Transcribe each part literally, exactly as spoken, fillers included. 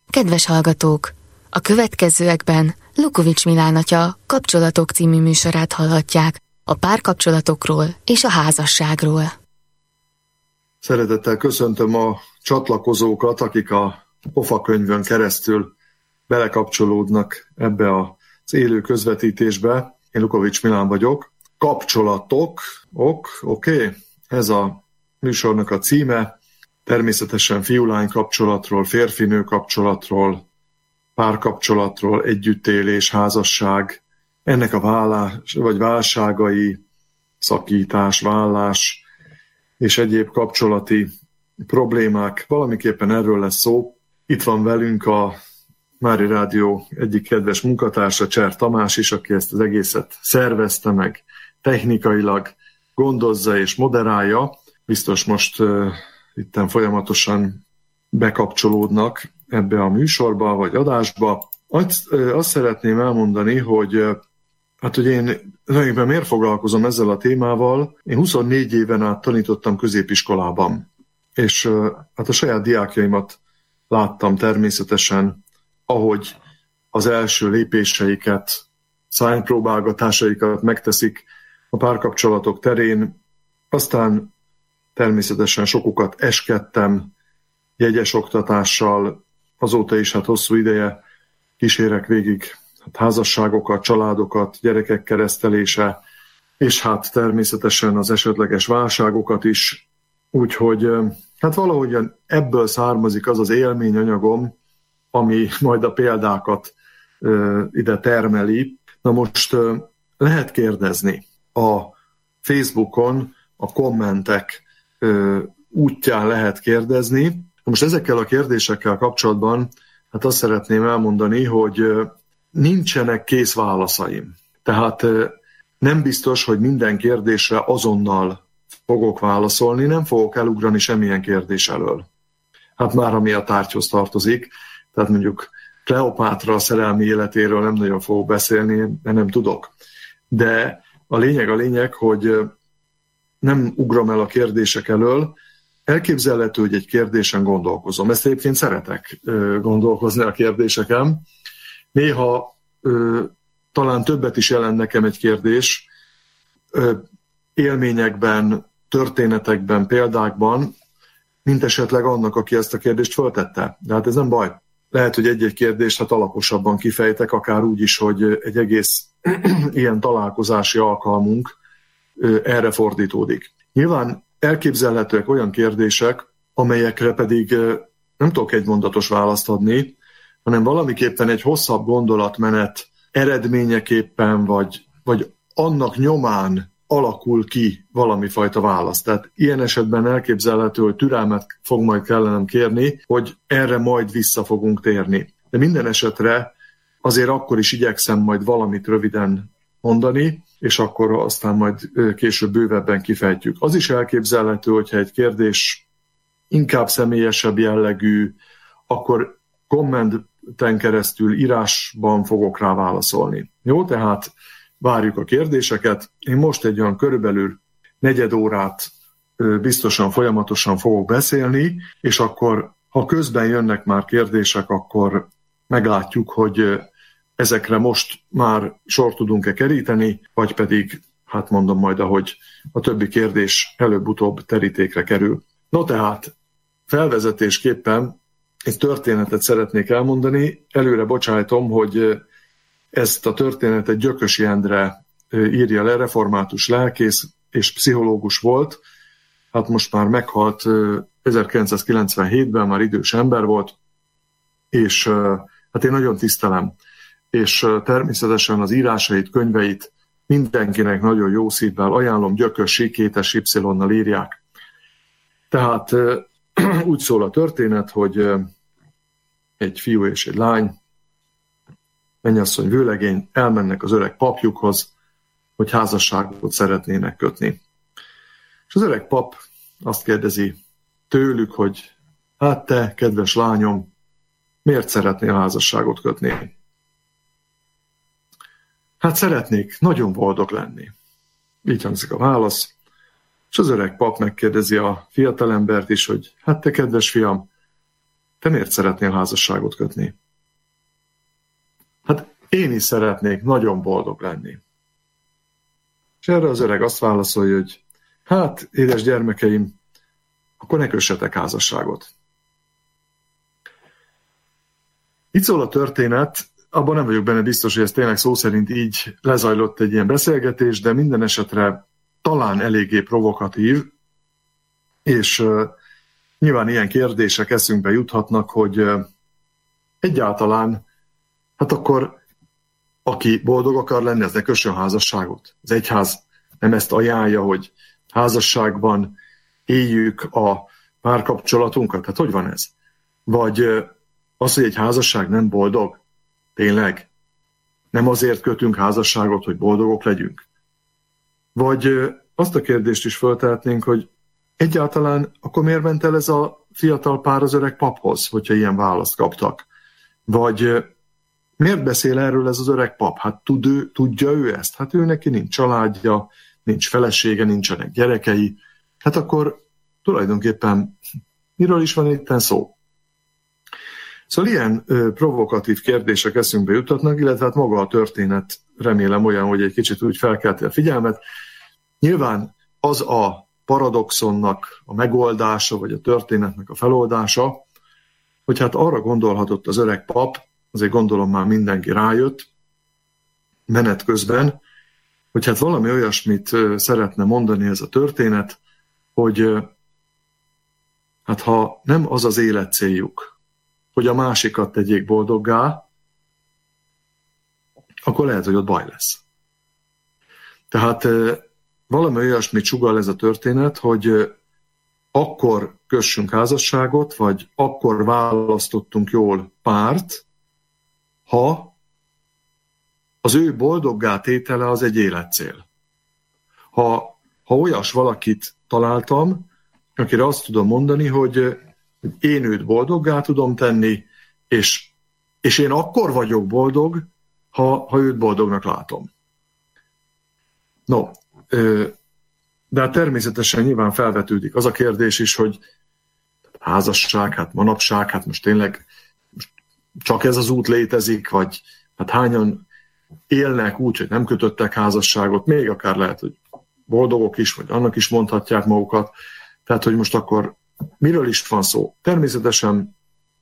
Kedves hallgatók! A következőekben Lukovics Milán atya Kapcsolatok című műsorát hallhatják, a párkapcsolatokról és a házasságról. Szeretettel köszöntöm a csatlakozókat, akik a Pofa könyvön keresztül belekapcsolódnak ebbe az élő közvetítésbe. Én Lukovics Milán vagyok. Kapcsolatok, ok, oké, okay. Ez a műsornak a címe. Természetesen fiú-lány kapcsolatról, férfi-nő kapcsolatról, párkapcsolatról, együttélés, házasság, ennek a vállás, vagy válságai, szakítás, vállás és egyéb kapcsolati problémák. Valamiképpen erről lesz szó. Itt van velünk a Mári Rádió egyik kedves munkatársa, Cser Tamás is, aki ezt az egészet szervezte meg, technikailag gondozza és moderálja. Biztos most uh, itten folyamatosan bekapcsolódnak ebbe a műsorba vagy adásba. Azt, uh, azt szeretném elmondani, hogy uh, hát, hogy én tulajdonképpen miért foglalkozom ezzel a témával. Én huszonnégy éven át tanítottam középiskolában, és uh, hát a saját diákjaimat láttam természetesen, ahogy az első lépéseiket, szánypróbálgatásaikat megteszik a párkapcsolatok terén. Aztán természetesen sokukat eskedtem jegyes oktatással, azóta is hát hosszú ideje kísérek végig hát házasságokat, családokat, gyerekek keresztelése, és hát természetesen az esetleges válságokat is. Úgyhogy hát valahogyan ebből származik az az élményanyagom, ami majd a példákat ö, ide termeli. Na most ö, lehet kérdezni a Facebookon, a kommentek ö, útján lehet kérdezni. Most ezekkel a kérdésekkel kapcsolatban hát azt szeretném elmondani, hogy ö, nincsenek kész válaszaim. Tehát ö, nem biztos, hogy minden kérdésre azonnal fogok válaszolni, nem fogok elugrani semmilyen kérdés elől. Hát már ami a tárgyhoz tartozik, tehát mondjuk Kleopátra szerelmi életéről nem nagyon fogok beszélni, mert nem tudok. De a lényeg a lényeg, hogy nem ugrom el a kérdések elől, elképzelhető, hogy egy kérdésen gondolkozom. Ezt egyébként szeretek gondolkozni a kérdéseken. Néha ö, talán többet is jelent nekem egy kérdés, ö, élményekben, történetekben, példákban, mint esetleg annak, aki ezt a kérdést föltette. De hát ez nem baj. Lehet, hogy egy-egy kérdést hát alaposabban kifejtek, akár úgy is, hogy egy egész ilyen találkozási alkalmunk erre fordítódik. Nyilván elképzelhetőek olyan kérdések, amelyekre pedig nem tudok egymondatos választ adni, hanem valamiképpen egy hosszabb gondolatmenet eredményeképpen, vagy, vagy annak nyomán alakul ki valami fajta válasz. Tehát ilyen esetben elképzelhető, hogy türelmet fog majd kellenem kérni, hogy erre majd vissza fogunk térni. De minden esetre azért akkor is igyekszem majd valamit röviden mondani, és akkor aztán majd később bővebben kifejtjük. Az is elképzelhető, hogyha egy kérdés inkább személyesebb jellegű, akkor kommenten keresztül írásban fogok rá válaszolni. Jó, tehát várjuk a kérdéseket. Én most egy olyan körülbelül negyed órát biztosan folyamatosan fogok beszélni, és akkor, ha közben jönnek már kérdések, akkor meglátjuk, hogy ezekre most már sor tudunk-e keríteni, vagy pedig, hát mondom majd, ahogy a többi kérdés előbb-utóbb terítékre kerül. No tehát, felvezetésképpen egy történetet szeretnék elmondani. Előre bocsájtom, hogy ezt a történetet Gyökösi Endre írja le, református lelkész és pszichológus volt. Hát most már meghalt ezerkilencszázkilencvenhétben, már idős ember volt, és hát én nagyon tisztelem. És természetesen az írásait, könyveit mindenkinek nagyon jó szívvel ajánlom, Gyökösi, kétes Y-nal írják. Tehát úgy szól a történet, hogy egy fiú és egy lány, mennyasszony, vőlegény elmennek az öreg papjukhoz, hogy házasságot szeretnének kötni. És az öreg pap azt kérdezi tőlük, hogy hát te, kedves lányom, miért szeretnél házasságot kötni? Hát szeretnék nagyon boldog lenni. Így hangzik a válasz. És az öreg pap megkérdezi a fiatalembert is, hogy hát te, kedves fiam, te miért szeretnél házasságot kötni? Hát én is szeretnék nagyon boldog lenni. És erre az öreg azt válaszolja, hogy hát, édes gyermekeim, akkor ne kössetek házasságot. Itt szól a történet, abban nem vagyok benne biztos, hogy ez tényleg szó szerint így lezajlott egy ilyen beszélgetés, de minden esetre talán eléggé provokatív, és uh, nyilván ilyen kérdések eszünkbe juthatnak, hogy uh, egyáltalán, hát akkor aki boldog akar lenni, az ne kössön házasságot. Az egyház nem ezt ajánlja, hogy házasságban éljük a párkapcsolatunkat. Hát hogy van ez? Vagy uh, az, hogy egy házasság nem boldog? Tényleg? Nem azért kötünk házasságot, hogy boldogok legyünk? Vagy uh, azt a kérdést is föltehetnénk, hogy egyáltalán akkor miért ment el ez a fiatal pár az öreg paphoz, hogyha ilyen választ kaptak? Vagy uh, miért beszél erről ez az öreg pap? Hát tud ő, tudja ő ezt? Hát ő neki nincs családja, nincs felesége, nincsenek gyerekei. Hát akkor tulajdonképpen miről is van itten szó? Szóval ilyen ö, provokatív kérdések eszünkbe jutatnak, illetve hát maga a történet remélem olyan, hogy egy kicsit úgy felkelti a figyelmet. Nyilván az a paradoxonnak a megoldása, vagy a történetnek a feloldása, hogy hát arra gondolhatott az öreg pap, azért gondolom már mindenki rájött menet közben, hogy hát valami olyasmit szeretne mondani ez a történet, hogy hát ha nem az az életcéljuk, hogy a másikat tegyék boldoggá, akkor lehet, hogy ott baj lesz. Tehát valami olyasmit sugall ez a történet, hogy akkor kössünk házasságot, vagy akkor választottunk jól párt, ha az ő boldoggá tétele az egy életcél. Ha, ha olyas valakit találtam, akire azt tudom mondani, hogy én őt boldoggá tudom tenni, és, és én akkor vagyok boldog, ha, ha őt boldognak látom. No, de hát természetesen nyilván felvetődik az a kérdés is, hogy házasság, hát manapság, hát most tényleg most csak ez az út létezik, vagy hát hányan élnek úgy, hogy nem kötöttek házasságot, még akár lehet, hogy boldogok is, vagy annak is mondhatják magukat. Tehát, hogy most akkor miről is van szó? Természetesen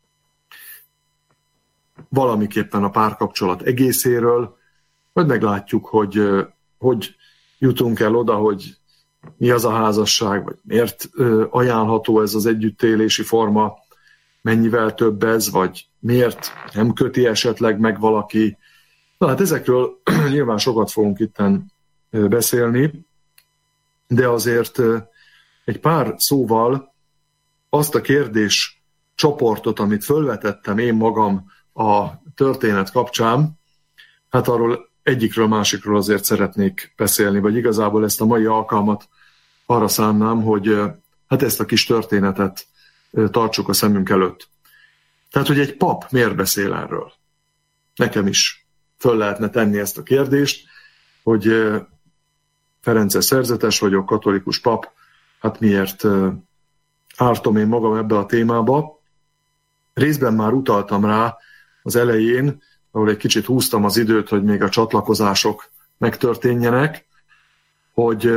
valamiképpen a párkapcsolat egészéről, majd meglátjuk, hogy hogy jutunk el oda, hogy mi az a házasság, vagy miért ajánlható ez az együttélési forma, mennyivel több ez, vagy miért nem köti esetleg meg valaki. Na hát ezekről nyilván sokat fogunk itten beszélni, de azért egy pár szóval azt a kérdés csoportot, amit fölvetettem én magam a történet kapcsán, hát arról egyikről másikról azért szeretnék beszélni, vagy igazából ezt a mai alkalmat arra szánnám, hogy hát ezt a kis történetet tartsuk a szemünk előtt. Tehát, hogy egy pap miért beszél erről? Nekem is föl lehetne tenni ezt a kérdést, hogy ferences szerzetes vagyok, katolikus pap, hát miért ártom én magam ebbe a témába. Részben már utaltam rá az elején, ahol egy kicsit húztam az időt, hogy még a csatlakozások megtörténjenek, hogy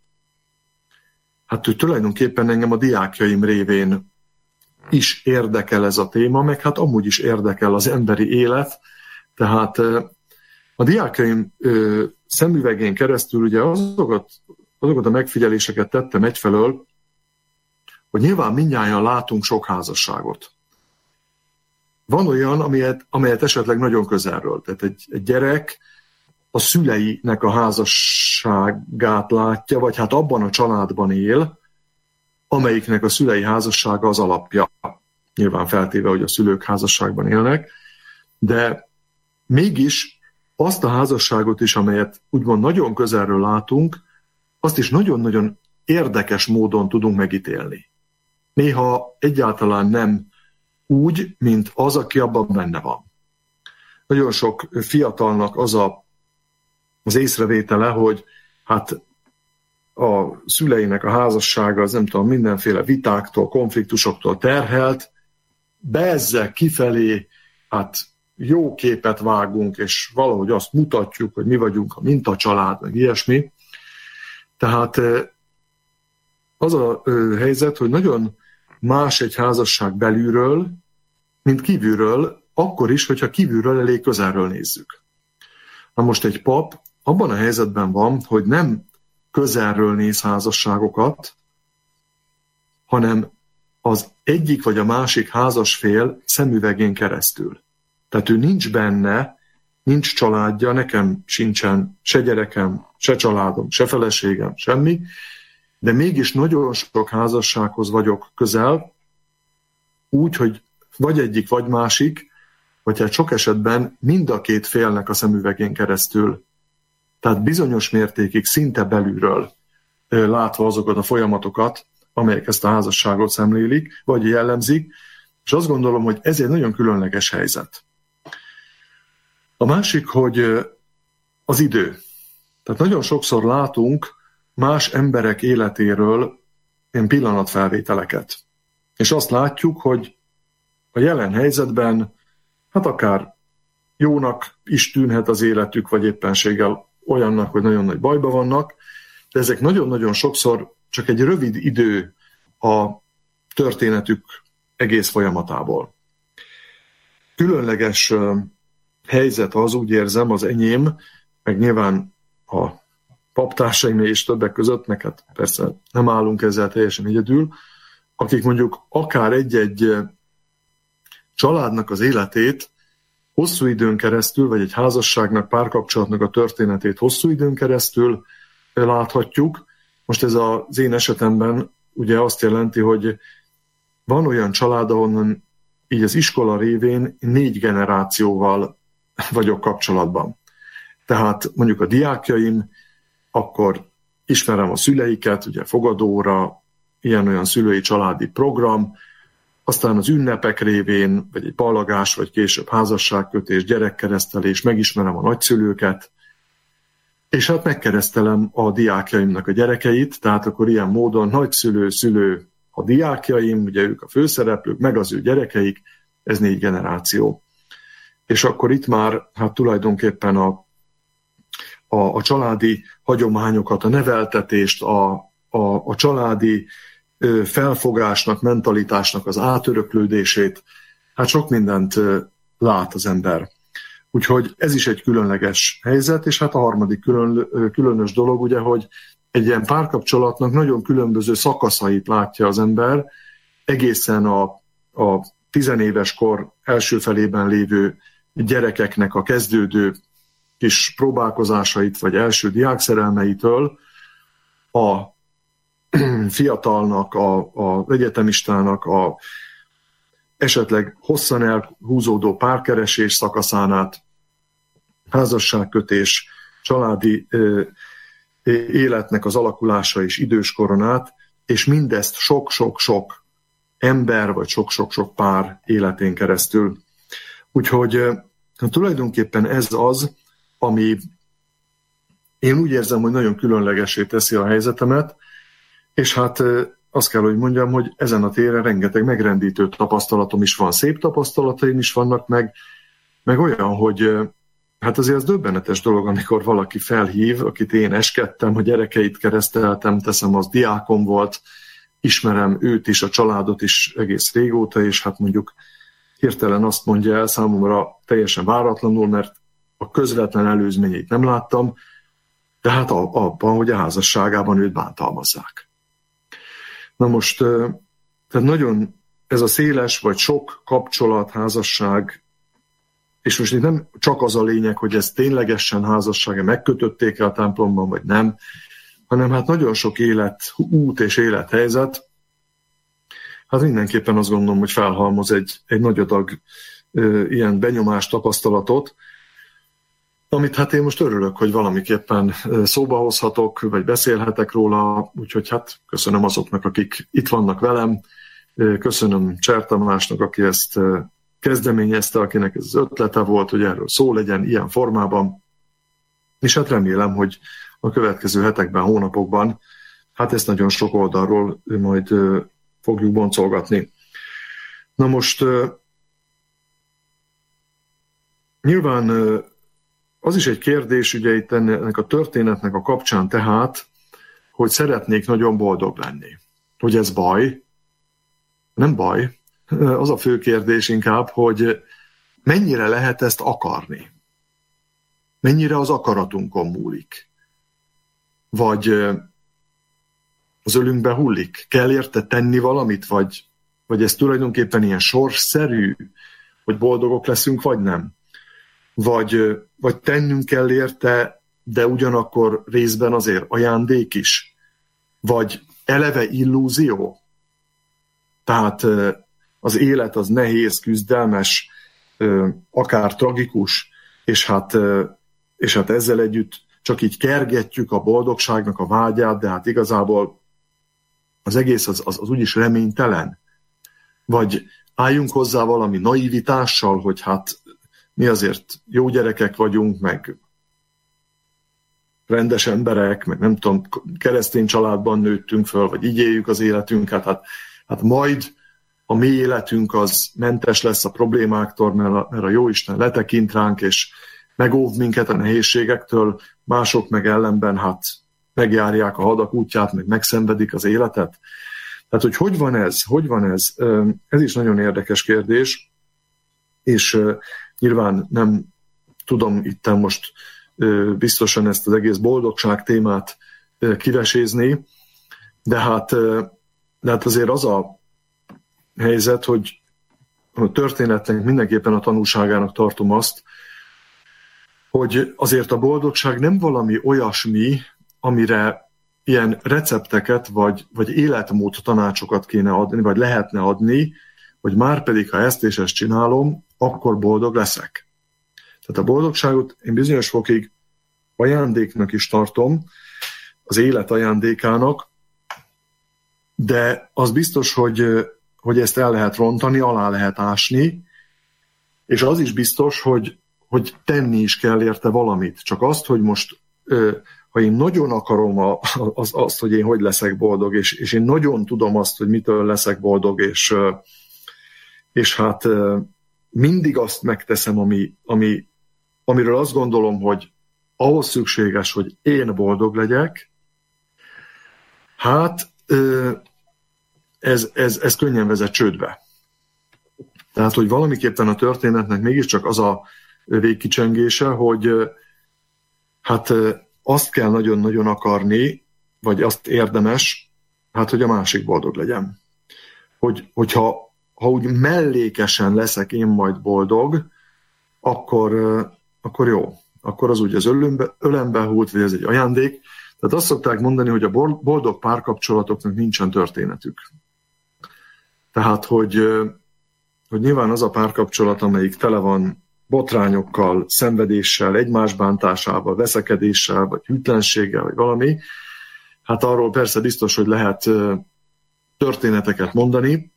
hát hogy tulajdonképpen engem a diákjaim révén is érdekel ez a téma, meg hát amúgy is érdekel az emberi élet, tehát a diákjaim szemüvegén keresztül ugye azokat, azokat a megfigyeléseket tettem egyfelől, hogy nyilván mindnyájan látunk sok házasságot. Van olyan, amelyet, amelyet esetleg nagyon közelről. Tehát egy, egy gyerek a szüleinek a házasságát látja, vagy hát abban a családban él, amelyiknek a szülei házassága az alapja. Nyilván feltéve, hogy a szülők házasságban élnek, de mégis azt a házasságot is, amelyet úgymond nagyon közelről látunk, azt is nagyon-nagyon érdekes módon tudunk megítélni. Néha egyáltalán nem úgy, mint az, aki abban benne van. Nagyon sok fiatalnak az a, az észrevétele, hogy hát a szüleinek a házassága az nem tudom, mindenféle vitáktól, konfliktusoktól terhelt, bezzeg kifelé, hát jó képet vágunk, és valahogy azt mutatjuk, hogy mi vagyunk a mintacsalád, meg ilyesmi. Tehát az a helyzet, hogy nagyon más egy házasság belülről, mint kívülről, akkor is, hogyha kívülről elég közelről nézzük. Na most egy pap abban a helyzetben van, hogy nem közelről néz házasságokat, hanem az egyik vagy a másik házasfél szemüvegén keresztül. Tehát ő nincs benne, nincs családja, nekem sincsen se gyerekem, se családom, se feleségem, semmi, de mégis nagyon sok házassághoz vagyok közel, úgy, hogy vagy egyik, vagy másik, vagy hát sok esetben mind a két félnek a szemüvegén keresztül. Tehát bizonyos mértékig szinte belülről látva azokat a folyamatokat, amelyek ezt a házasságot szemlélik, vagy jellemzik, és azt gondolom, hogy ez egy nagyon különleges helyzet. A másik, hogy az idő. Tehát nagyon sokszor látunk más emberek életéről ilyen pillanatfelvételeket. És azt látjuk, hogy a jelen helyzetben hát akár jónak is tűnhet az életük, vagy éppenséggel olyannak, hogy nagyon nagy bajba vannak, de ezek nagyon-nagyon sokszor csak egy rövid idő a történetük egész folyamatából. Különleges helyzet az, úgy érzem, az enyém, meg nyilván a paptársaim és többek között, meg hát persze nem állunk ezzel teljesen egyedül, akik mondjuk akár egy-egy családnak az életét hosszú időn keresztül, vagy egy házasságnak, párkapcsolatnak a történetét hosszú időn keresztül láthatjuk. Most ez az én esetemben ugye azt jelenti, hogy van olyan család, ahonnan így az iskola révén négy generációval vagyok kapcsolatban. Tehát mondjuk a diákjaim, akkor ismerem a szüleiket, ugye fogadóra, ilyen-olyan szülői családi program, aztán az ünnepek révén, vagy egy ballagás, vagy később házasságkötés, gyerekkeresztelés, megismerem a nagyszülőket, és hát megkeresztelem a diákjaimnak a gyerekeit, tehát akkor ilyen módon nagyszülő, szülő a diákjaim, ugye ők a főszereplők, meg az ő gyerekeik, ez négy generáció. És akkor itt már hát tulajdonképpen a, a, a családi hagyományokat, a neveltetést, a, a, a családi ö, felfogásnak, mentalitásnak az átöröklődését, hát sok mindent ö, lát az ember. Úgyhogy ez is egy különleges helyzet, és hát a harmadik külön, különös dolog, ugye, hogy egy ilyen párkapcsolatnak nagyon különböző szakaszait látja az ember, egészen a, a tizenéves kor első felében lévő gyerekeknek a kezdődő kis próbálkozásait, vagy első diákszerelmeitől a fiatalnak, a, a egyetemistának, a esetleg hosszan elhúzódó párkeresés szakaszán át, házasságkötés, családi ö, életnek az alakulása és időskoron át, és mindezt sok-sok-sok ember, vagy sok-sok-sok pár életén keresztül. Úgyhogy tulajdonképpen ez az, ami én úgy érzem, hogy nagyon különlegesé teszi a helyzetemet, és hát azt kell, hogy mondjam, hogy ezen a téren rengeteg megrendítő tapasztalatom is van, szép tapasztalataim is vannak, meg, meg olyan, hogy hát azért az döbbenetes dolog, amikor valaki felhív, akit én eskedtem, a gyerekeit kereszteltem, teszem, az diákom volt, ismerem őt is, a családot is egész régóta, és hát mondjuk hirtelen azt mondja el számomra teljesen váratlanul, mert a közvetlen előzményeit nem láttam, de hát abban, hogy a házasságában őt bántalmazzák. Na most, tehát nagyon ez a széles vagy sok kapcsolat, házasság, és most itt nem csak az a lényeg, hogy ez ténylegesen házassága, megkötötték-e a templomban, vagy nem, hanem hát nagyon sok élet, út és élethelyzet, hát mindenképpen azt gondolom, hogy felhalmoz egy, egy nagy adag ö, ilyen benyomás tapasztalatot, amit hát én most örülök, hogy valamiképpen szóba hozhatok, vagy beszélhetek róla, úgyhogy hát köszönöm azoknak, akik itt vannak velem, köszönöm Cser Tamásnak, aki ezt kezdeményezte, akinek ez az ötlete volt, hogy erről szó legyen ilyen formában, és hát remélem, hogy a következő hetekben, hónapokban hát ezt nagyon sok oldalról majd fogjuk boncolgatni. Na most nyilván az is egy kérdés, ugye itt ennek a történetnek a kapcsán tehát, hogy szeretnék nagyon boldog lenni. Hogy ez baj? Nem baj. Az a fő kérdés inkább, hogy mennyire lehet ezt akarni? Mennyire az akaratunkon múlik? Vagy az ölünkbe hullik? Kell érte tenni valamit? Vagy, vagy ez tulajdonképpen ilyen sorsszerű, hogy boldogok leszünk, vagy nem? Vagy, vagy tennünk kell érte, de ugyanakkor részben azért ajándék is? Vagy eleve illúzió? Tehát az élet az nehéz, küzdelmes, akár tragikus, és hát, és hát ezzel együtt csak így kergetjük a boldogságnak a vágyát, de hát igazából az egész az, az, az úgyis reménytelen. Vagy álljunk hozzá valami naivitással, hogy hát mi azért jó gyerekek vagyunk, meg rendes emberek, meg nem tudom, keresztény családban nőttünk föl, vagy így éljük az életünket, hát, hát majd a mi életünk az mentes lesz a problémáktól, mert a, mert a Jóisten letekint ránk, és megóv minket a nehézségektől, mások meg ellenben hát megjárják a hadak útját, meg megszenvedik az életet. Tehát, hogy hogy van ez? Hogy van ez? Ez is nagyon érdekes kérdés, és nyilván nem tudom itten most biztosan ezt az egész boldogság témát kivesézni, de hát, de hát azért az a helyzet, hogy a történetnek mindenképpen a tanulságának tartom azt, hogy azért a boldogság nem valami olyasmi, amire ilyen recepteket, vagy, vagy életmód tanácsokat kéne adni, vagy lehetne adni, hogy már pedig, ha ezt és ezt csinálom, akkor boldog leszek. Tehát a boldogságot én bizonyos fokig ajándéknak is tartom, az élet ajándékának, de az biztos, hogy, hogy ezt el lehet rontani, alá lehet ásni, és az is biztos, hogy, hogy tenni is kell érte valamit. Csak azt, hogy most, ha én nagyon akarom az, azt, hogy én hogy leszek boldog, és, és én nagyon tudom azt, hogy mitől leszek boldog, és, és hát mindig azt megteszem, ami, ami, amiről azt gondolom, hogy ahhoz szükséges, hogy én boldog legyek, hát ez, ez, ez könnyen vezet csődbe. Tehát, hogy valamiképpen a történetnek mégiscsak az a végkicsengése, hogy hát azt kell nagyon-nagyon akarni, vagy azt érdemes, hát, hogy a másik boldog legyen. Hogy, hogyha ha úgy mellékesen leszek én majd boldog, akkor, akkor jó. Akkor az úgy az ölembe, ölembe hult, vagy ez egy ajándék. Tehát azt szokták mondani, hogy a boldog párkapcsolatoknak nincsen történetük. Tehát, hogy, hogy nyilván az a párkapcsolat, amelyik tele van botrányokkal, szenvedéssel, egymás bántásával, veszekedéssel, vagy hűtlenséggel, vagy valami, hát arról persze biztos, hogy lehet történeteket mondani,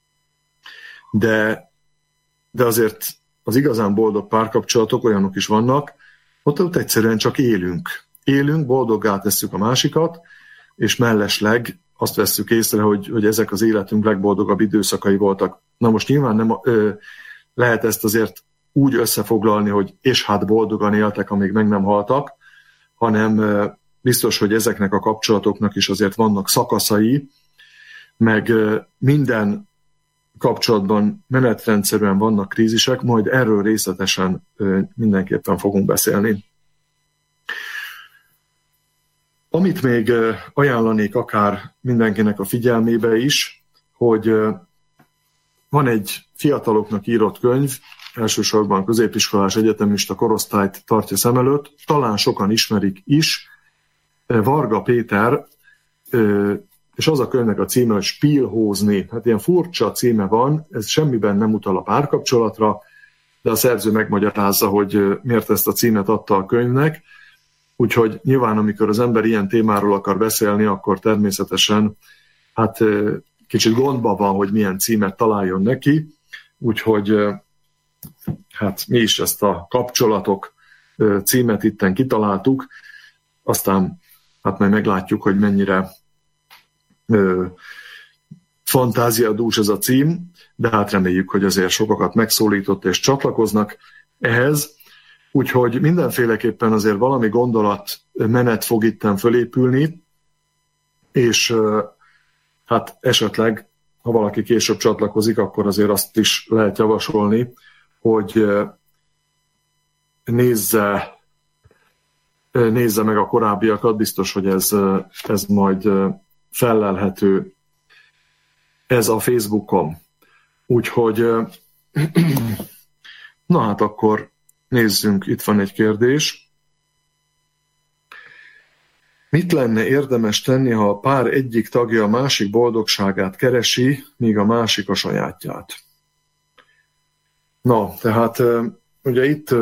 de, de azért az igazán boldog párkapcsolatok olyanok is vannak, ott, ott egyszerűen csak élünk. Élünk, boldoggá tesszük a másikat, és mellesleg azt vesszük észre, hogy, hogy ezek az életünk legboldogabb időszakai voltak. Na most nyilván nem ö, lehet ezt azért úgy összefoglalni, hogy és hát boldogan éltek, amíg meg nem haltak, hanem ö, biztos, hogy ezeknek a kapcsolatoknak is azért vannak szakaszai, meg ö, minden kapcsolatban menetrendszerűen vannak krízisek, majd erről részletesen ö, mindenképpen fogunk beszélni. Amit még ajánlanék akár mindenkinek a figyelmébe is, hogy van egy fiataloknak írott könyv, elsősorban középiskolás egyetemista korosztályt tartja szem előtt, talán sokan ismerik is, Varga Péter, és az a könyvnek a címe, hogy Spielhozni. Hát ilyen furcsa címe van, ez semmiben nem utal a párkapcsolatra, de a szerző megmagyarázza, hogy miért ezt a címet adta a könyvnek. Úgyhogy nyilván, amikor az ember ilyen témáról akar beszélni, akkor természetesen hát kicsit gondban van, hogy milyen címet találjon neki. Úgyhogy hát mi is ezt a kapcsolatok címet itten kitaláltuk, aztán hát majd meglátjuk, hogy mennyire fantáziadús ez a cím, de hát reméljük, hogy azért sokakat megszólított és csatlakoznak ehhez. Úgyhogy mindenféleképpen azért valami gondolatmenet fog itten fölépülni, és hát esetleg, ha valaki később csatlakozik, akkor azért azt is lehet javasolni, hogy nézze, nézze meg a korábbiakat, biztos, hogy ez, ez majd fellelhető ez a Facebookon. Úgyhogy na hát akkor nézzünk, itt van egy kérdés. Mit lenne érdemes tenni, ha a pár egyik tagja a másik boldogságát keresi, míg a másik a sajátját? Na, tehát ugye itt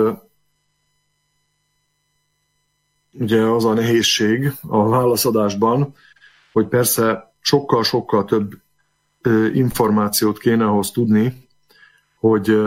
ugye az a nehézség a válaszadásban, hogy persze sokkal-sokkal több információt kéne ahhoz tudni, hogy,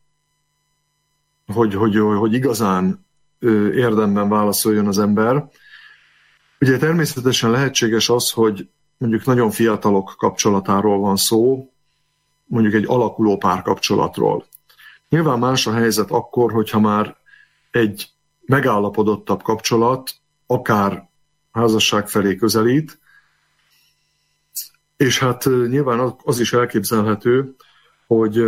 hogy, hogy, hogy igazán érdemben válaszoljon az ember. Ugye természetesen lehetséges az, hogy mondjuk nagyon fiatalok kapcsolatáról van szó, mondjuk egy alakuló párkapcsolatról. Nyilván más a helyzet akkor, hogyha már egy megállapodottabb kapcsolat, akár házasság felé közelít, és hát nyilván az is elképzelhető, hogy,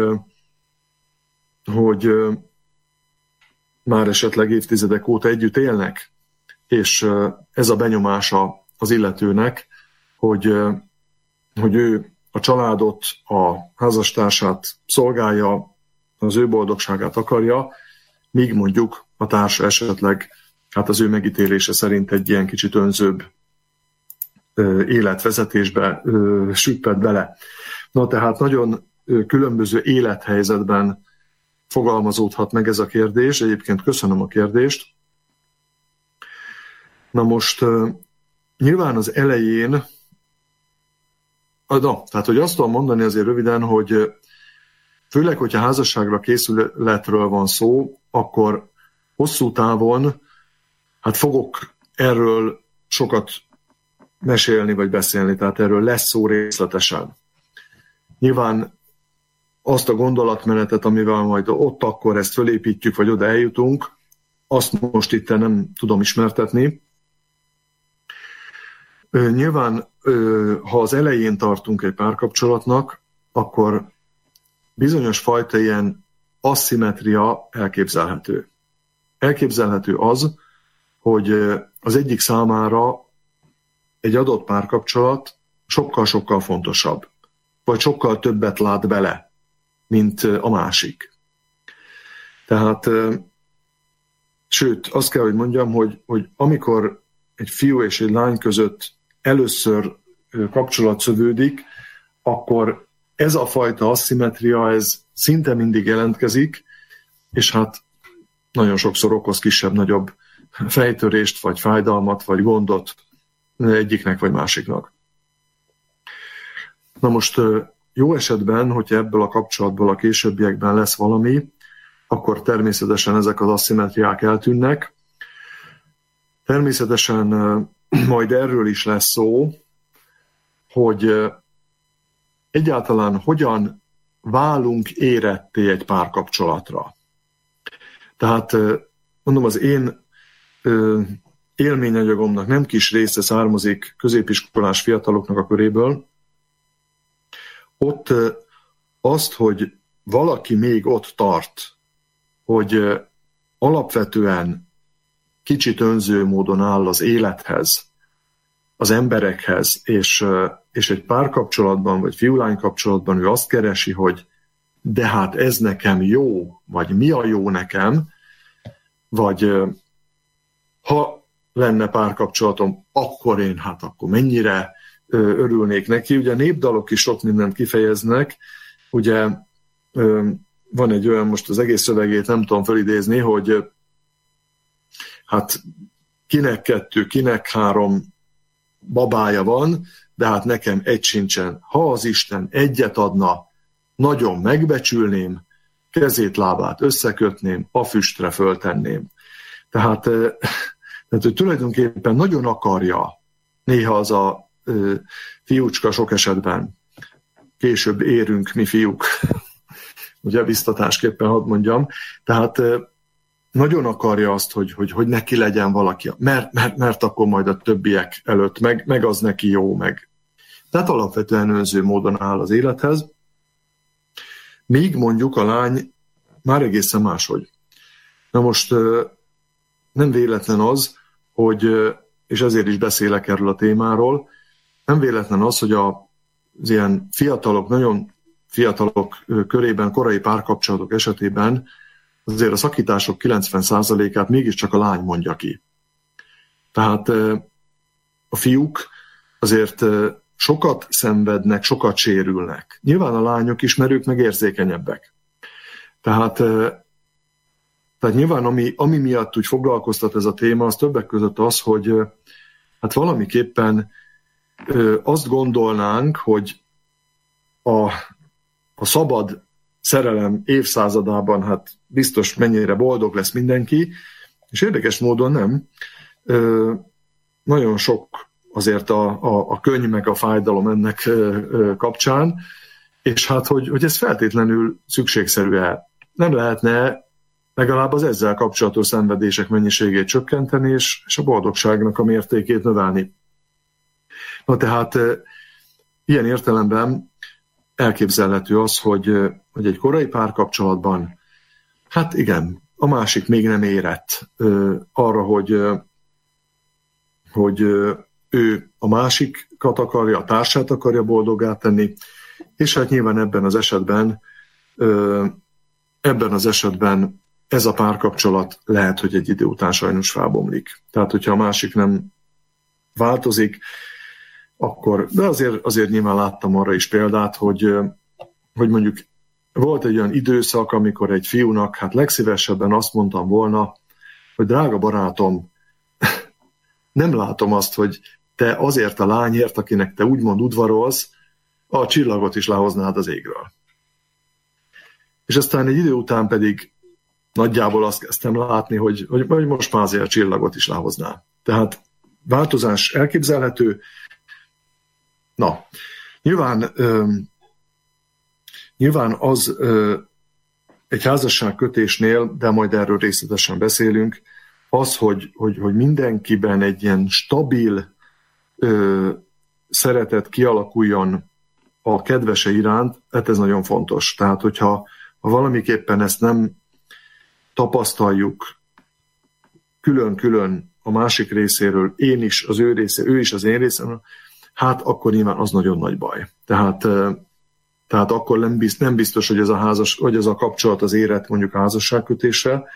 hogy már esetleg évtizedek óta együtt élnek, és ez a benyomása az illetőnek, hogy, hogy ő a családot, a házastársát szolgálja, az ő boldogságát akarja, míg mondjuk a társa esetleg hát az ő megítélése szerint egy ilyen kicsit önzőbb életvezetésbe süpped bele. Na tehát nagyon különböző élethelyzetben fogalmazódhat meg ez a kérdés. Egyébként köszönöm a kérdést. Na most nyilván az elején, na, tehát hogy azt tudom mondani azért röviden, hogy főleg, hogyha házasságra készületről van szó, akkor hosszú távon hát fogok erről sokat mesélni vagy beszélni, tehát erről lesz szó részletesen. Nyilván azt a gondolatmenetet, amivel majd ott akkor ezt fölépítjük, vagy oda eljutunk, azt most itt nem tudom ismertetni. Nyilván, ha az elején tartunk egy párkapcsolatnak, akkor bizonyos fajta ilyen asszimetria elképzelhető. Elképzelhető az, hogy az egyik számára egy adott párkapcsolat sokkal-sokkal fontosabb, vagy sokkal többet lát bele, mint a másik. Tehát, sőt, azt kell, hogy mondjam, hogy, hogy amikor egy fiú és egy lány között először kapcsolat szövődik, akkor ez a fajta asszimetria, ez szinte mindig jelentkezik, és hát nagyon sokszor okoz kisebb-nagyobb fejtörést, vagy fájdalmat, vagy gondot egyiknek, vagy másiknak. Na most jó esetben, hogyha ebből a kapcsolatból a későbbiekben lesz valami, akkor természetesen ezek az asszimetriák eltűnnek. Természetesen majd erről is lesz szó, hogy egyáltalán hogyan válunk éretté egy párkapcsolatra. Tehát mondom, az én élményanyagomnak nem kis része származik középiskolás fiataloknak a köréből. Ott azt, hogy valaki még ott tart, hogy alapvetően kicsit önző módon áll az élethez, az emberekhez, és, és egy párkapcsolatban, vagy fiú-lány kapcsolatban ő azt keresi, hogy de hát ez nekem jó, vagy mi a jó nekem, vagy ha lenne párkapcsolatom, akkor én hát akkor mennyire örülnék neki. Ugye népdalok is sok mindent kifejeznek, ugye van egy olyan, most az egész szövegét nem tudom felidézni, hogy hát kinek kettő, kinek három babája van, de hát nekem egy sincsen. Ha az Isten egyet adna, nagyon megbecsülném, kezét, lábát összekötném, a füstre föltenném. Tehát, tehát hogy tulajdonképpen nagyon akarja néha az a fiúcska sok esetben, később érünk mi fiúk. Ugye biztatásképpen hadd mondjam. Tehát nagyon akarja azt, hogy, hogy, hogy neki legyen valaki, mert, mert, mert akkor majd a többiek előtt, meg, meg az neki jó, meg. Tehát alapvetően önző módon áll az élethez. Míg mondjuk a lány már egészen máshogy. Na most nem véletlen az, hogy, és ezért is beszélek erről a témáról, nem véletlen az, hogy az ilyen fiatalok, nagyon fiatalok körében, korai párkapcsolatok esetében azért a szakítások kilencven százalékát mégiscsak a lány mondja ki. Tehát a fiúk azért sokat szenvednek, sokat sérülnek. Nyilván a lányok is, mert ők meg érzékenyebbek. Tehát, tehát nyilván ami, ami miatt úgy foglalkoztat ez a téma, az többek között az, hogy hát valamiképpen azt gondolnánk, hogy a, a szabad szerelem évszázadában hát biztos mennyire boldog lesz mindenki, és érdekes módon nem. Nagyon sok azért a, a, a könny meg a fájdalom ennek kapcsán, és hát, hogy, hogy ez feltétlenül szükségszerű-e. Nem lehetne legalább az ezzel kapcsolatos szenvedések mennyiségét csökkenteni, és, és a boldogságnak a mértékét növelni. Na tehát ilyen értelemben elképzelhető az, hogy, hogy egy korai párkapcsolatban, hát igen, a másik még nem érett arra, hogy, hogy ő a másikat akarja, a társát akarja boldoggá tenni, és hát nyilván ebben az esetben, ebben az esetben ez a párkapcsolat lehet, hogy egy idő után sajnos felbomlik. Tehát, hogyha a másik nem változik, akkor, de azért, azért nyilván láttam arra is példát, hogy, hogy mondjuk volt egy olyan időszak, amikor egy fiúnak, hát legszívesebben azt mondtam volna, hogy drága barátom, nem látom azt, hogy te azért a lányért, akinek te úgymond udvarolsz, a csillagot is lehoznád az égről. És aztán egy idő után pedig nagyjából azt kezdtem látni, hogy, hogy, hogy most már azért a csillagot is lehozná. Tehát változás elképzelhető. Na, nyilván, ö, nyilván az ö, egy házasságkötésnél, de majd erről részletesen beszélünk, az, hogy, hogy, hogy mindenkiben egy ilyen stabil ö, szeretet kialakuljon a kedvese iránt, hát ez nagyon fontos. Tehát, hogyha ha valamiképpen ezt nem tapasztaljuk külön-külön a másik részéről, én is, az ő része, ő is az én részemről, hát akkor nyilván az nagyon nagy baj. Tehát, tehát akkor nem biztos, nem biztos, hogy ez a, házas, hogy ez a kapcsolat az érett mondjuk a házasságkötéssel.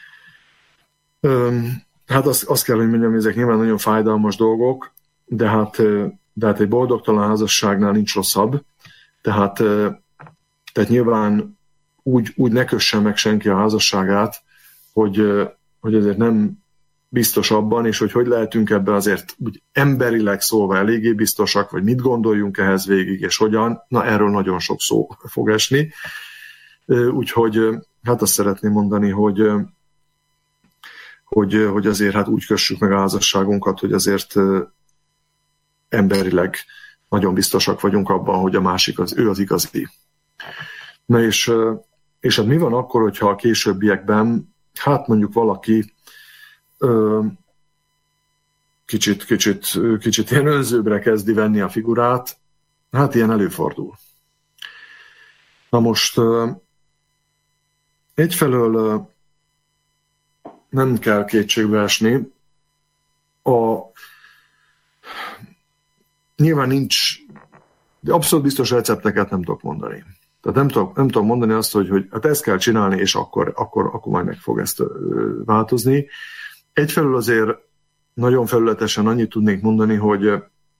Hát azt, azt kell, hogy mondjam, hogy ezek nyilván nagyon fájdalmas dolgok, de hát, de hát egy boldogtalan házasságnál nincs rosszabb. Tehát, tehát nyilván úgy, úgy ne kösse meg senki a házasságát, hogy, hogy ezért nem biztos abban, és hogy hogy lehetünk ebben azért úgy emberileg szólva eléggé biztosak, vagy mit gondoljunk ehhez végig, és hogyan, na erről nagyon sok szó fog esni. Úgyhogy hát azt szeretném mondani, hogy, hogy, hogy azért hát úgy kössük meg a házasságunkat, hogy azért emberileg nagyon biztosak vagyunk abban, hogy a másik az, ő az igazi. Na és, és hát mi van akkor, hogyha a későbbiekben, hát mondjuk valaki ö, kicsit, kicsit, kicsit ilyen önzőbbre kezdi venni a figurát, hát ilyen előfordul. Na most ö, egyfelől ö, nem kell kétségbe esni, a nyilván nincs, de abszolút biztos recepteket nem tudok mondani. Tehát nem tudom, nem tudom mondani azt, hogy, hogy hát ezt kell csinálni, és akkor, akkor, akkor majd meg fog ezt változni. Egyfelől azért nagyon felületesen annyit tudnék mondani, hogy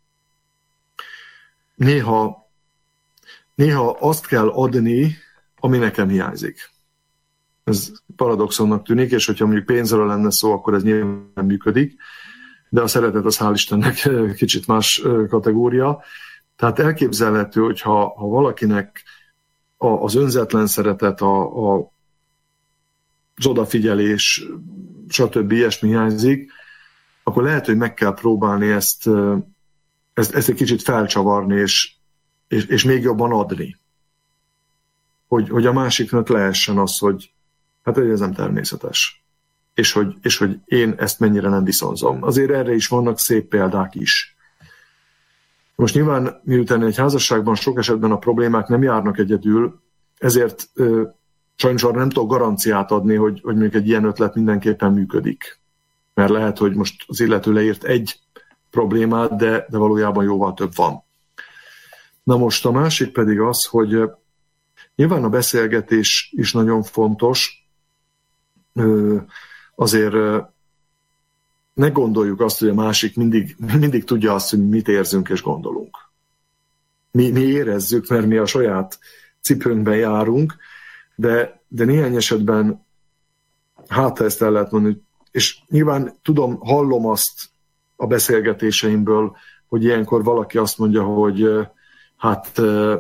néha, néha azt kell adni, ami nekem hiányzik. Ez paradoxonnak tűnik, és hogyha mondjuk pénzről lenne szó, akkor ez nyilván nem működik, de a szeretet az hál' Istennek kicsit más kategória. Tehát elképzelhető, hogy ha, ha valakinek a, az önzetlen szeretet, a, a, az odafigyelés, stb. Ilyesmi hiányzik, akkor lehet, hogy meg kell próbálni ezt, ezt, ezt egy kicsit felcsavarni, és, és, és még jobban adni. Hogy, hogy a másiknak lehessen az, hogy hát ez nem természetes. És hogy, és hogy én ezt mennyire nem viszonzom. Azért erre is vannak szép példák is. Most nyilván, miután egy házasságban sok esetben a problémák nem járnak egyedül, ezért ö, sajnos arra nem tudok garanciát adni, hogy, hogy mondjuk egy ilyen ötlet mindenképpen működik. Mert lehet, hogy most az illető leírt egy problémát, de, de valójában jóval több van. Na most a másik pedig az, hogy nyilván a beszélgetés is nagyon fontos. Ö, azért ö, ne gondoljuk azt, hogy a másik mindig, mindig tudja azt, hogy mit érzünk és gondolunk. Mi, mi érezzük, mert mi a saját cipőnkben járunk, de, de néhány esetben hát ezt el lehet mondani, és nyilván tudom, hallom azt a beszélgetéseimből, hogy ilyenkor valaki azt mondja, hogy hát,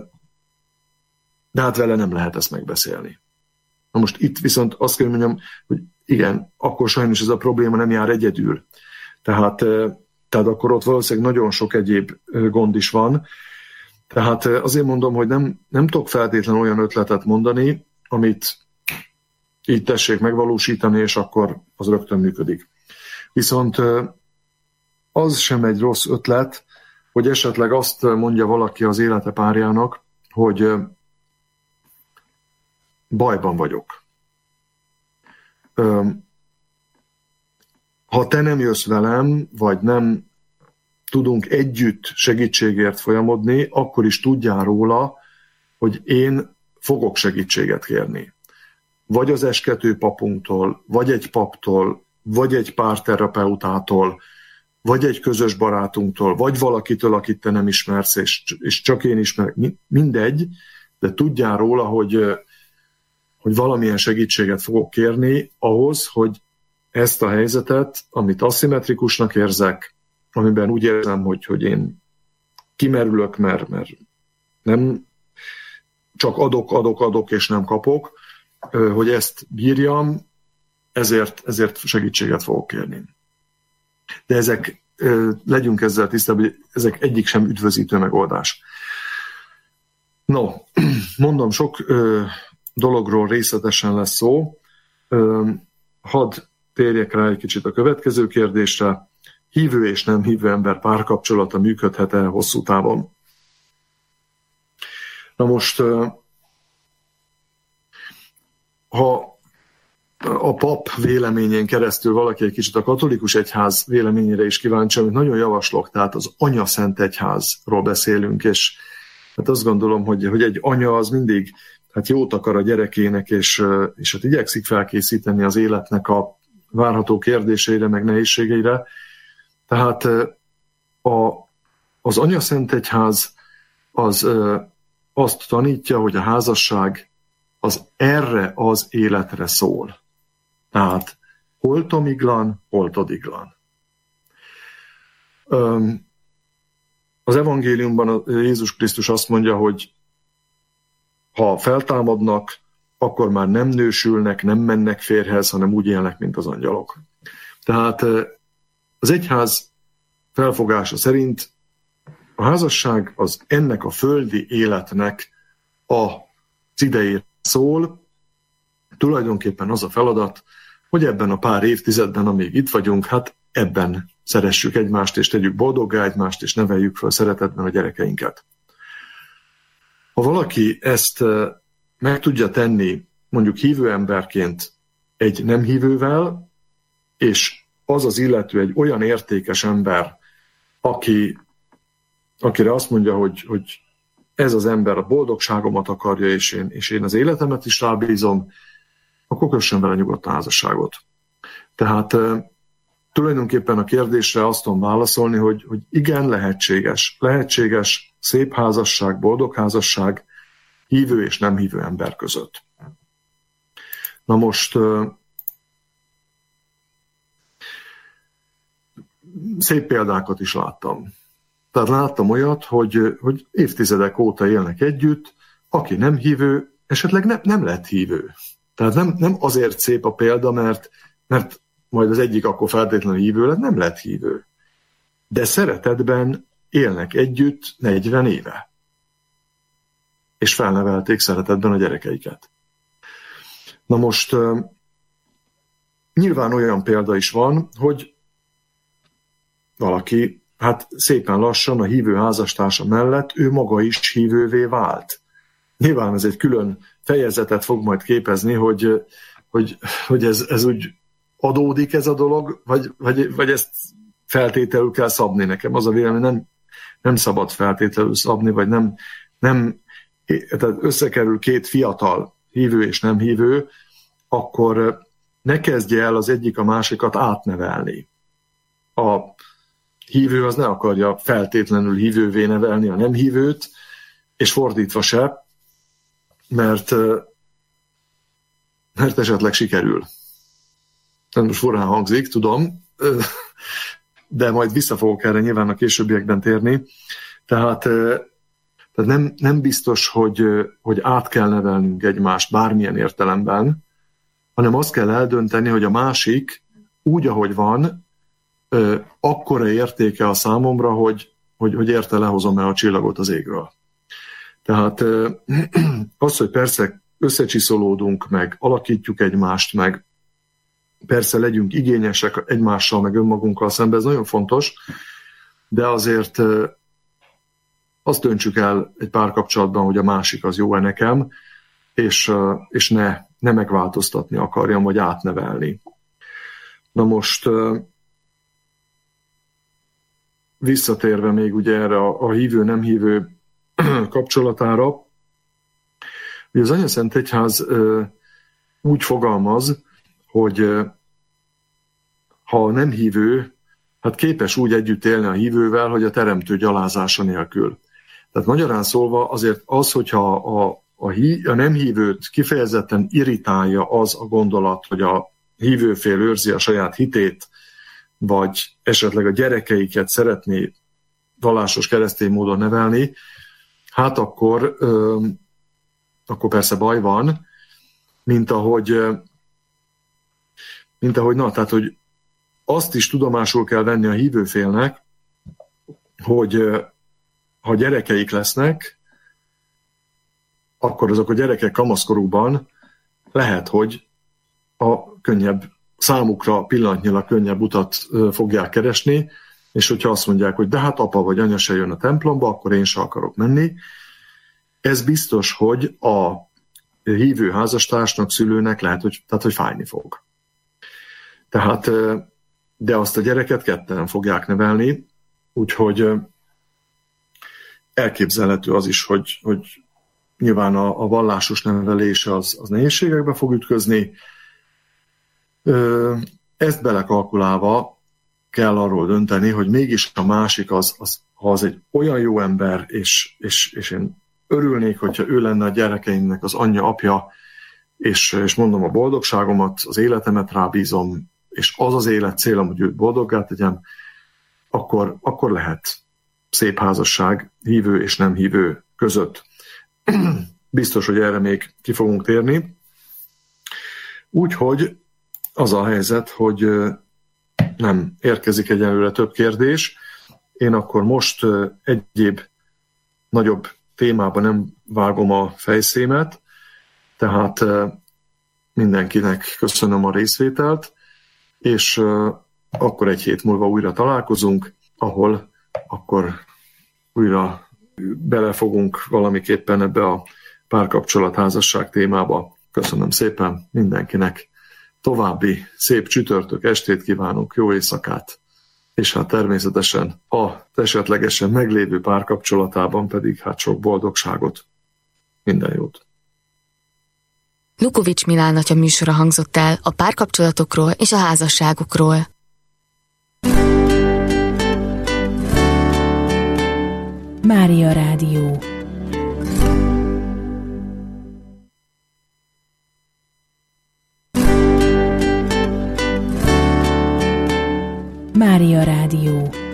de hát vele nem lehet ezt megbeszélni. Na most itt viszont azt kell mondjam, hogy igen, akkor sajnos ez a probléma nem jár egyedül. Tehát, tehát akkor ott valószínűleg nagyon sok egyéb gond is van. Tehát azért mondom, hogy nem, nem tudok feltétlenül olyan ötletet mondani, amit így tessék megvalósítani, és akkor az rögtön működik. Viszont az sem egy rossz ötlet, hogy esetleg azt mondja valaki az élete párjának, hogy bajban vagyok. Ha te nem jössz velem, vagy nem tudunk együtt segítségért folyamodni, akkor is tudjál róla, hogy én fogok segítséget kérni. Vagy az eskető papunktól, vagy egy paptól, vagy egy párterapeutától, vagy egy közös barátunktól, vagy valakitől, akit te nem ismersz, és, és csak én ismerek. Mindegy, de tudjál róla, hogy, hogy valamilyen segítséget fogok kérni ahhoz, hogy ezt a helyzetet, amit aszimmetrikusnak érzek, amiben úgy érzem, hogy, hogy én kimerülök, mert, mert nem csak adok, adok, adok, és nem kapok, hogy ezt bírjam, ezért, ezért segítséget fogok kérni. De ezek, legyünk ezzel tisztában, ezek egyik sem üdvözítő megoldás. No, mondom, sok dologról részletesen lesz szó. Hadd térjek rá egy kicsit a következő kérdésre. Hívő és nem hívő ember párkapcsolata működhet-e hosszú távon? Na most, ha a pap véleményén keresztül valaki egy kicsit a katolikus egyház véleményére is kíváncsi, amit nagyon javaslok, tehát az Anya Szent Egyházról beszélünk, és hát azt gondolom, hogy, hogy egy anya az mindig hát jót akar a gyerekének, és, és hát igyekszik felkészíteni az életnek a várható kérdéseire, meg nehézségeire. Tehát a, az Anya Szent Egyház az azt tanítja, hogy a házasság az erre az életre szól. Tehát holtomiglan, holtodiglan. Az evangéliumban Jézus Krisztus azt mondja, hogy ha feltámadnak, akkor már nem nősülnek, nem mennek férjhez, hanem úgy élnek, mint az angyalok. Tehát az egyház felfogása szerint a házasság az ennek a földi életnek az idejére szól. Tulajdonképpen az a feladat, hogy ebben a pár évtizedben, amíg itt vagyunk, hát ebben szeressük egymást, és tegyük boldoggá egymást, és neveljük fel szeretetben a gyerekeinket. Ha valaki ezt meg tudja tenni, mondjuk hívő emberként egy nem hívővel, és az az illető egy olyan értékes ember, aki, akire azt mondja, hogy, hogy ez az ember a boldogságomat akarja, és én, és én az életemet is rábízom, akkor kössön vele nyugodtan házasságot. Tehát e, tulajdonképpen a kérdésre azt tudom válaszolni, hogy, hogy igen, lehetséges. Lehetséges szép házasság, boldog házasság, hívő és nem hívő ember között. Na most e, szép példákat is láttam. Tehát láttam olyat, hogy, hogy évtizedek óta élnek együtt, aki nem hívő, esetleg nem, nem lett hívő. Tehát nem, nem azért szép a példa, mert, mert majd az egyik akkor feltétlenül hívő lett, nem lett hívő. De szeretetben élnek együtt negyven éve. és felnevelték szeretetben a gyerekeiket. Na most nyilván olyan példa is van, hogy valaki hát szépen lassan a hívő házastársa mellett ő maga is hívővé vált. Nyilván ez egy külön fejezetet fog majd képezni, hogy, hogy, hogy ez, ez úgy adódik ez a dolog, vagy, vagy, vagy ezt feltételül kell szabni nekem. Az a vélemény, nem, nem szabad feltételül szabni, vagy nem, nem tehát összekerül két fiatal hívő és nem hívő, akkor ne kezdje el az egyik a másikat átnevelni. A hívő az ne akarja feltétlenül hívővé nevelni a nem hívőt, és fordítva se, mert, mert esetleg sikerül. Tehát most furán hangzik, tudom, de majd vissza fogok erre nyilván a későbbiekben térni. Tehát, tehát nem, nem biztos, hogy, hogy át kell nevelnünk egymást bármilyen értelemben, hanem azt kell eldönteni, hogy a másik úgy, ahogy van, akkora értéke a számomra, hogy, hogy, hogy érte lehozom el a csillagot az égről. Tehát az, hogy persze összecsiszolódunk meg, alakítjuk egymást meg, persze legyünk igényesek egymással, meg önmagunkkal szemben, ez nagyon fontos, de azért azt döntsük el egy párkapcsolatban, hogy a másik az jó-e nekem, és, és ne, ne megváltoztatni akarjam, vagy átnevelni. Na most visszatérve még ugye erre a, a hívő-nem hívő kapcsolatára, hogy az Anyaszent Egyház úgy fogalmaz, hogy ha a nem hívő, hát képes úgy együtt élni a hívővel, hogy a teremtő gyalázása nélkül. Tehát magyarán szólva azért az, hogyha a, a, hí, a nem hívőt kifejezetten irritálja az a gondolat, hogy a hívőfél őrzi a saját hitét, vagy esetleg a gyerekeiket szeretné vallásos keresztény módon nevelni, hát akkor, ö, akkor persze baj van, mint ahogy, mint ahogy, na, tehát, hogy azt is tudomásul kell venni a hívőfélnek, hogy ha gyerekeik lesznek, akkor azok a gyerekek kamaszkorúban lehet, hogy a könnyebb, számukra pillanatnyilag könnyebb utat fogják keresni, és hogyha azt mondják, hogy de hát apa vagy anya se jön a templomba, akkor én se akarok menni. Ez biztos, hogy a hívő házastársnak, szülőnek lehet, hogy, tehát, hogy fájni fog. Tehát, de azt a gyereket ketten fogják nevelni, úgyhogy elképzelhető az is, hogy, hogy nyilván a, a vallásos nevelés az, az nehézségekbe fog ütközni. Ezt belekalkulálva kell arról dönteni, hogy mégis a másik az, az ha az egy olyan jó ember, és, és, és én örülnék, hogyha ő lenne a gyerekeimnek az anyja, apja, és, és mondom a boldogságomat, az életemet rábízom, és az az élet célom, hogy őt boldoggá tegyem, akkor, akkor lehet szép házasság hívő és nem hívő között. Biztos, hogy erre még ki fogunk térni. Úgyhogy az a helyzet, hogy nem érkezik egyelőre több kérdés. Én akkor most egyéb nagyobb témában nem vágom a fejszémet, tehát mindenkinek köszönöm a részvételt, és akkor egy hét múlva újra találkozunk, ahol akkor újra belefogunk valamiképpen ebbe a párkapcsolatházasság témába. Köszönöm szépen mindenkinek. További szép csütörtök estét kívánok, jó éjszakát, és hát természetesen a esetlegesen meglévő párkapcsolatában pedig hát sok boldogságot. Minden jót. Lukovics Milán atya műsora hangzott el a párkapcsolatokról és a házasságokról. Mária Rádió. Mária Rádió.